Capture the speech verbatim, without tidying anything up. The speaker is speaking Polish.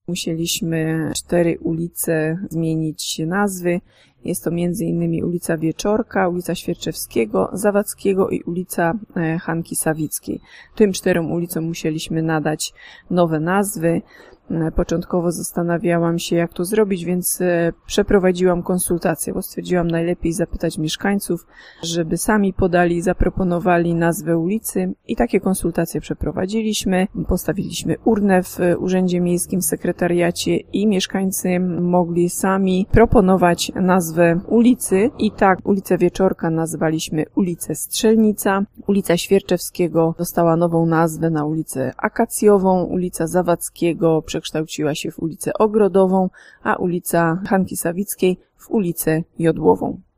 Musieliśmy cztery ulice zmienić nazwy. Jest to między innymi ulica Wieczorka, ulica Świerczewskiego, Zawadzkiego i ulica Hanki Sawickiej. Tym czterem ulicom musieliśmy nadać nowe nazwy. Początkowo zastanawiałam się, jak to zrobić, więc przeprowadziłam konsultację, bo stwierdziłam, najlepiej zapytać mieszkańców, żeby sami podali, zaproponowali nazwę ulicy i takie konsultacje przeprowadziliśmy. Postawiliśmy urnę w Urzędzie Miejskim, w sekretariacie i mieszkańcy mogli sami proponować nazwę ulicy i tak ulicę Wieczorka nazwaliśmy ulicę Strzelnica, ulica Świerczewskiego dostała nową nazwę na ulicę Akacjową, ulica Zawadzkiego przekształciła się w ulicę Ogrodową, a ulica Hanki Sawickiej w ulicę Jodłową.